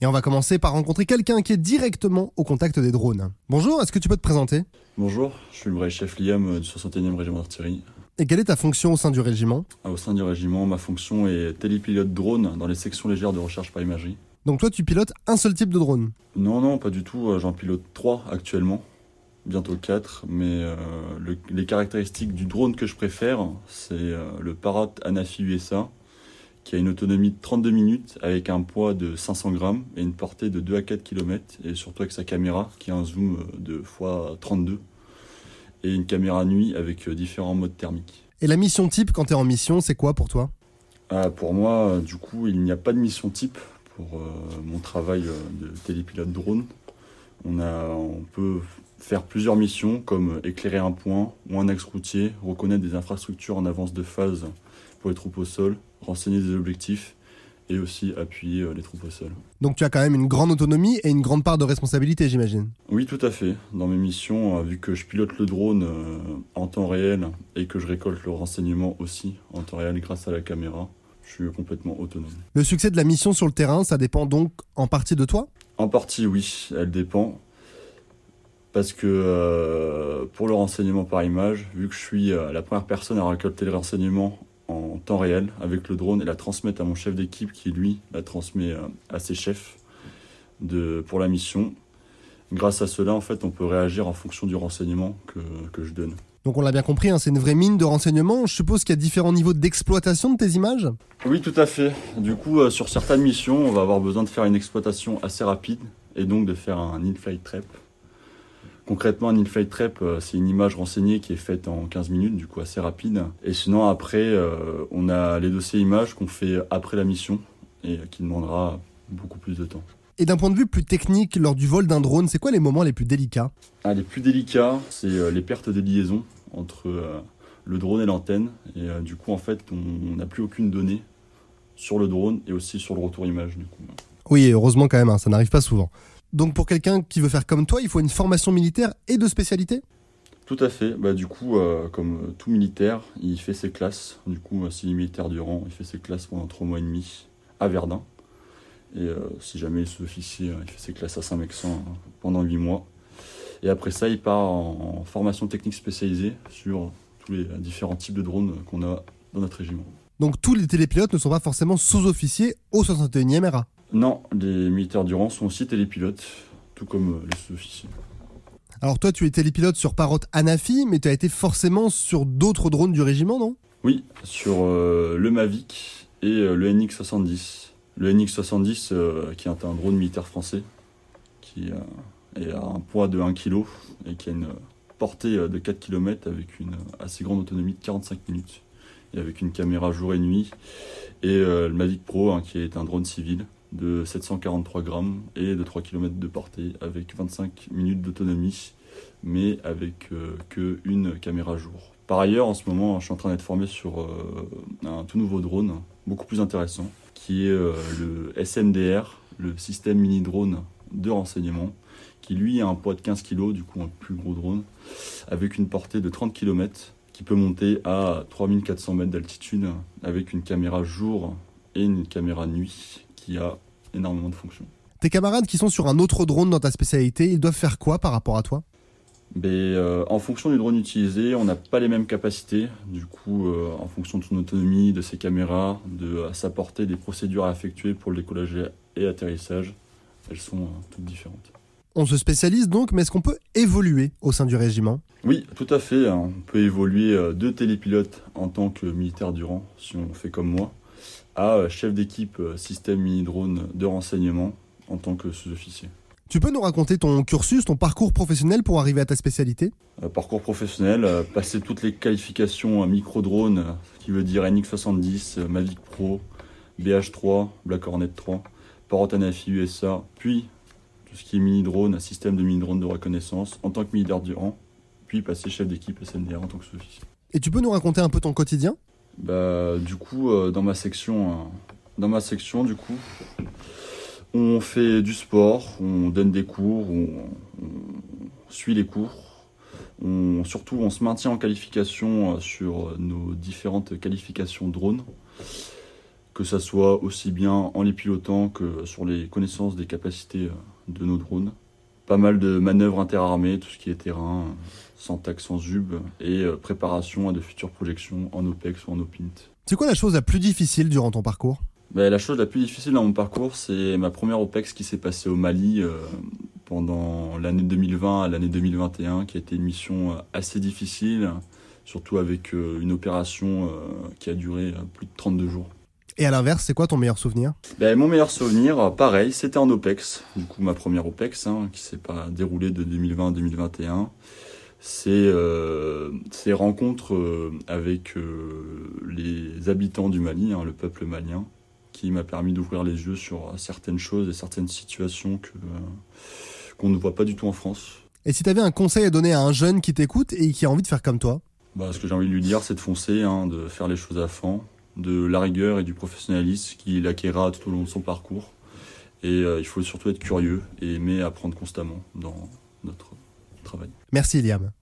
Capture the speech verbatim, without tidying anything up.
Et on va commencer par rencontrer quelqu'un qui est directement au contact des drones. Bonjour, est-ce que tu peux te présenter ? Bonjour, je suis le vrai chef Liam du soixante et unième régiment d'artillerie. Et quelle est ta fonction au sein du régiment ? Au sein du régiment, ma fonction est télépilote drone dans les sections légères de recherche par imagerie. Donc toi, tu pilotes un seul type de drone ? Non, non, pas du tout. J'en pilote trois actuellement, bientôt quatre. Mais euh, le, les caractéristiques du drone que je préfère, c'est euh, le Parrot Anafi U S A, qui a une autonomie de trente-deux minutes avec un poids de cinq cents grammes et une portée de deux à quatre kilomètres, et surtout avec sa caméra qui a un zoom de fois trente-deux et une caméra nuit avec différents modes thermiques. Et la mission type quand tu es en mission, c'est quoi pour toi ? Ah, pour moi, du coup, il n'y a pas de mission type pour euh, mon travail de télépilote drone. On, a, on peut faire plusieurs missions comme éclairer un point ou un axe routier, reconnaître des infrastructures en avance de phase pour les troupes au sol, renseigner des objectifs et aussi appuyer les troupes au sol. Donc tu as quand même une grande autonomie et une grande part de responsabilité, j'imagine. Oui, tout à fait. Dans mes missions, vu que je pilote le drone euh, en temps réel et que je récolte le renseignement aussi en temps réel grâce à la caméra, je suis complètement autonome. Le succès de la mission sur le terrain, ça dépend donc en partie de toi ? En partie, oui, elle dépend. Parce que euh, pour le renseignement par image, vu que je suis euh, la première personne à récolter le renseignement en temps réel avec le drone et la transmettre à mon chef d'équipe qui, lui, la transmet euh, à ses chefs de, pour la mission, grâce à cela, en fait, on peut réagir en fonction du renseignement que, que je donne. Donc on l'a bien compris, hein, c'est une vraie mine de renseignements. Je suppose qu'il y a différents niveaux d'exploitation de tes images ? Oui, tout à fait. Du coup, euh, sur certaines missions, on va avoir besoin de faire une exploitation assez rapide et donc de faire un in-flight trap. Concrètement, un in-flight trap, euh, c'est une image renseignée qui est faite en quinze minutes, du coup assez rapide. Et sinon, après, euh, on a les dossiers images qu'on fait après la mission et qui demandera beaucoup plus de temps. Et d'un point de vue plus technique, lors du vol d'un drone, c'est quoi les moments les plus délicats ? Ah, les plus délicats, c'est euh, les pertes de liaison entre euh, le drone et l'antenne. Et euh, du coup, en fait, on n'a plus aucune donnée sur le drone et aussi sur le retour image. Du coup. Oui, heureusement quand même, hein, ça n'arrive pas souvent. Donc pour quelqu'un qui veut faire comme toi, il faut une formation militaire et de spécialité ? Tout à fait. Bah, du coup, euh, comme tout militaire, il fait ses classes. Du coup, s'il est militaire du rang, il fait ses classes pendant trois mois et demi à Verdun. Et euh, si jamais il est sous-officier, il fait ses classes à Saint-Mexan hein, pendant huit mois. Et après ça, il part en, en formation technique spécialisée sur tous les différents types de drones qu'on a dans notre régiment. Donc tous les télépilotes ne sont pas forcément sous-officiers au soixante et unième R A ? Non, les militaires du rang sont aussi télépilotes, tout comme les sous-officiers. Alors toi, tu es télépilote sur Parrot Anafi, mais tu as été forcément sur d'autres drones du régiment, non ? Oui, sur euh, le Mavic et euh, le N X soixante-dix. Le N X soixante-dix, euh, qui est un drone militaire français, qui euh, est à un poids de un kilogramme et qui a une portée de quatre kilomètres avec une assez grande autonomie de quarante-cinq minutes et avec une caméra jour et nuit. Et euh, le Mavic Pro, hein, qui est un drone civil de sept cent quarante-trois grammes et de trois kilomètres de portée avec vingt-cinq minutes d'autonomie, mais avec euh, qu'une caméra jour. Par ailleurs, en ce moment, je suis en train d'être formé sur euh, un tout nouveau drone, beaucoup plus intéressant, qui est euh, le S M D R, le système mini-drone de renseignement, qui lui a un poids de quinze kilos, du coup un plus gros drone, avec une portée de trente kilomètres, qui peut monter à trois mille quatre cents mètres d'altitude, avec une caméra jour et une caméra nuit, qui a énormément de fonctions. Tes camarades qui sont sur un autre drone dans ta spécialité, ils doivent faire quoi par rapport à toi ? Mais, euh, en fonction du drone utilisé, on n'a pas les mêmes capacités. Du coup, euh, en fonction de son autonomie, de ses caméras, de à sa portée, des procédures à effectuer pour le décollage et l'atterrissage, elles sont euh, toutes différentes. On se spécialise donc, mais est-ce qu'on peut évoluer au sein du régiment ? Oui, tout à fait. On peut évoluer euh, de télépilote en tant que militaire du rang, si on fait comme moi, à euh, chef d'équipe euh, système mini-drone de renseignement en tant que sous-officier. Tu peux nous raconter ton cursus, ton parcours professionnel pour arriver à ta spécialité ? Euh, parcours professionnel, euh, passer toutes les qualifications euh, micro-drone, euh, qui veut dire N X soixante-dix, euh, Mavic Pro, B H trois, Black Hornet trois, Parrot Anafi U S A, puis tout ce qui est mini-drone, un système de mini-drone de reconnaissance en tant que militaire du rang, puis passer chef d'équipe S M D R en tant que sous-officier. Et tu peux nous raconter un peu ton quotidien ? Bah, du coup, euh, dans ma section, euh, dans ma section, du coup, on fait du sport, on donne des cours, on, on suit les cours. On, surtout, on se maintient en qualification euh, sur nos différentes qualifications drone. que ça soit aussi bien en les pilotant que sur les connaissances des capacités de nos drones. Pas mal de manœuvres interarmées, tout ce qui est terrain, sans tac, sans zub, et préparation à de futures projections en OPEX ou en OPINT. C'est quoi la chose la plus difficile durant ton parcours ? Ben, la chose la plus difficile dans mon parcours, c'est ma première OPEX qui s'est passée au Mali euh, pendant l'année deux mille vingt à l'année deux mille vingt et un, qui a été une mission assez difficile, surtout avec euh, une opération euh, qui a duré plus de trente-deux jours. Et à l'inverse, c'est quoi ton meilleur souvenir ? Ben, mon meilleur souvenir, pareil, c'était en OPEX, du coup ma première OPEX, hein, qui s'est pas déroulée de deux mille vingt à deux mille vingt et un. C'est euh, ces rencontres euh, avec euh, les habitants du Mali, hein, le peuple malien, qui m'a permis d'ouvrir les yeux sur certaines choses et certaines situations que, euh, qu'on ne voit pas du tout en France. Et si tu avais un conseil à donner à un jeune qui t'écoute et qui a envie de faire comme toi ? Bah, ce que j'ai envie de lui dire, c'est de foncer, hein, de faire les choses à fond, de la rigueur et du professionnalisme qu'il acquérera tout au long de son parcours. Et euh, il faut surtout être curieux et aimer apprendre constamment dans notre travail. Merci Iliam.